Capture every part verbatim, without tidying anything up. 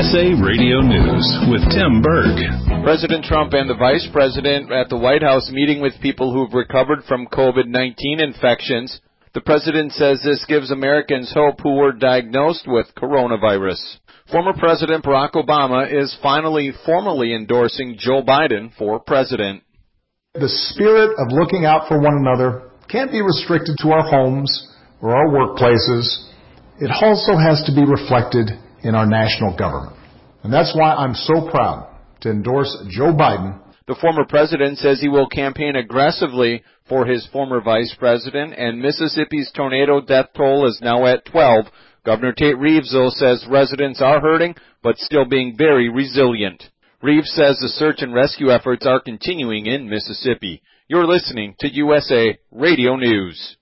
S A Radio News with Tim Berg. President Trump and the Vice President at the White House meeting with people who've recovered from COVID nineteen infections. The President says this gives Americans hope who were diagnosed with coronavirus. Former President Barack Obama is finally formally endorsing Joe Biden for president. The spirit of looking out for one another can't be restricted to our homes or our workplaces. It also has to be reflected in our national government. And that's why I'm so proud to endorse Joe Biden. The former president says he will campaign aggressively for his former vice president, and Mississippi's tornado death toll is now at twelve. Governor Tate Reeves, though, says residents are hurting, but still being very resilient. Reeves says the search and rescue efforts are continuing in Mississippi. You're listening to U S A Radio News.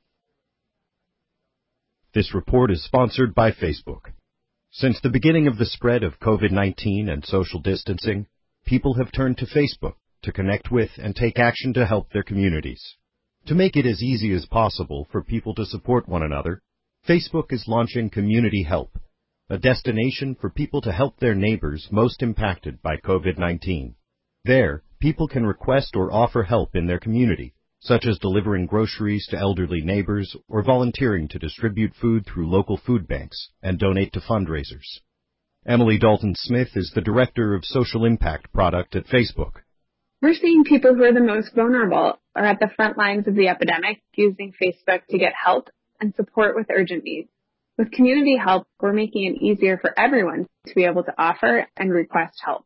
This report is sponsored by Facebook. Since the beginning of the spread of COVID nineteen and social distancing, people have turned to Facebook to connect with and take action to help their communities. To make it as easy as possible for people to support one another, Facebook is launching Community Help, a destination for people to help their neighbors most impacted by COVID nineteen. There, people can request or offer help in their community, such as delivering groceries to elderly neighbors or volunteering to distribute food through local food banks and donate to fundraisers. Emily Dalton-Smith is the Director of Social Impact Product at Facebook. We're seeing people who are the most vulnerable are at the front lines of the epidemic using Facebook to get help and support with urgent needs. With Community Help, we're making it easier for everyone to be able to offer and request help.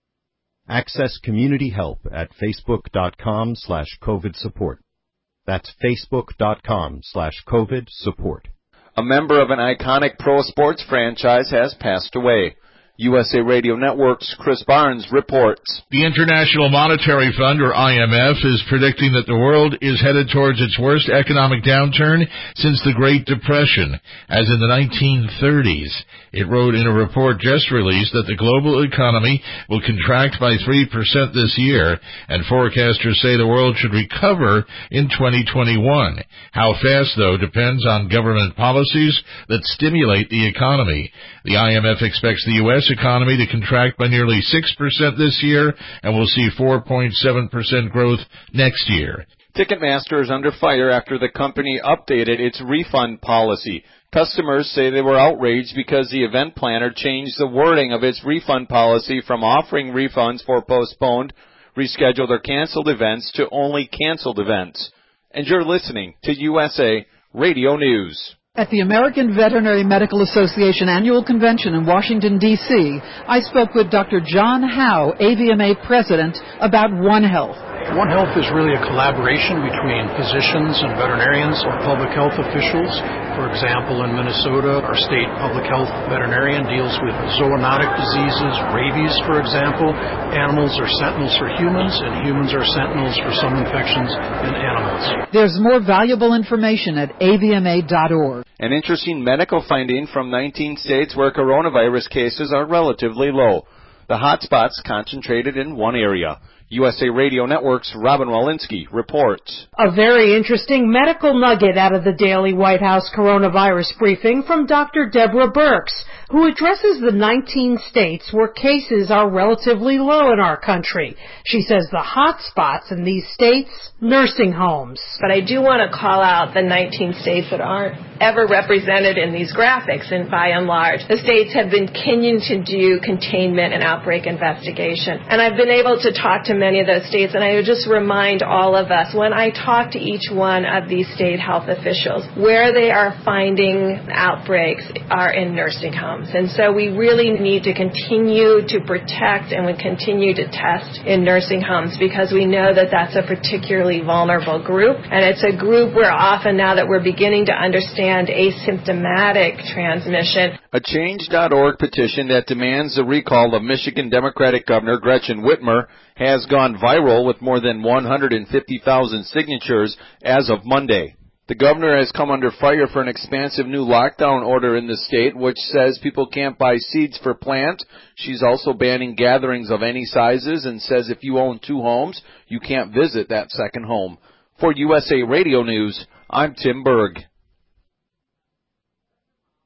Access Community Help at facebook.com slash COVID support. That's facebook.com slash COVID support. A member of an iconic pro sports franchise has passed away. U S A Radio Network's Chris Barnes reports. The International Monetary Fund, or I M F, is predicting that the world is headed towards its worst economic downturn since the Great Depression, as in the nineteen thirties. It wrote in a report just released that the global economy will contract by three percent this year, and forecasters say the world should recover in twenty twenty-one. How fast, though, depends on government policies that stimulate the economy. The I M F expects the U S economy to contract by nearly six percent this year, and we'll see four point seven percent growth next year. Ticketmaster is under fire after the company updated its refund policy. Customers say they were outraged because the event planner changed the wording of its refund policy from offering refunds for postponed, rescheduled, or canceled events to only canceled events. And you're listening to U S A Radio News. At the American Veterinary Medical Association Annual Convention in Washington, D C, I spoke with Doctor John Howe, A V M A President, about One Health. One Health is really a collaboration between physicians and veterinarians or public health officials. For example, in Minnesota, our state public health veterinarian deals with zoonotic diseases, rabies, for example. Animals are sentinels for humans, and humans are sentinels for some infections in animals. There's more valuable information at A V M A dot org. An interesting medical finding from nineteen states where coronavirus cases are relatively low. The hotspots concentrated in one area. U S A Radio Network's Robin Walensky reports. A very interesting medical nugget out of the daily White House coronavirus briefing from Doctor Deborah Birx, who addresses the nineteen states where cases are relatively low in our country. She says the hot spots in these states, nursing homes. But I do want to call out the nineteen states that aren't ever represented in these graphics, and by and large, the states have been continuing to do containment and outbreak investigation. And I've been able to talk to many of those states, and I would just remind all of us, when I talk to each one of these state health officials, where they are finding outbreaks are in nursing homes. And so we really need to continue to protect and we continue to test in nursing homes, because we know that that's a particularly vulnerable group, and it's a group where often now that we're beginning to understand asymptomatic transmission. A change dot org petition that demands the recall of Michigan Democratic Governor Gretchen Whitmer has gone viral with more than one hundred fifty thousand signatures as of Monday. The governor has come under fire for an expansive new lockdown order in the state, which says people can't buy seeds for plant. She's also banning gatherings of any sizes and says if you own two homes, you can't visit that second home. For U S A Radio News, I'm Tim Berg.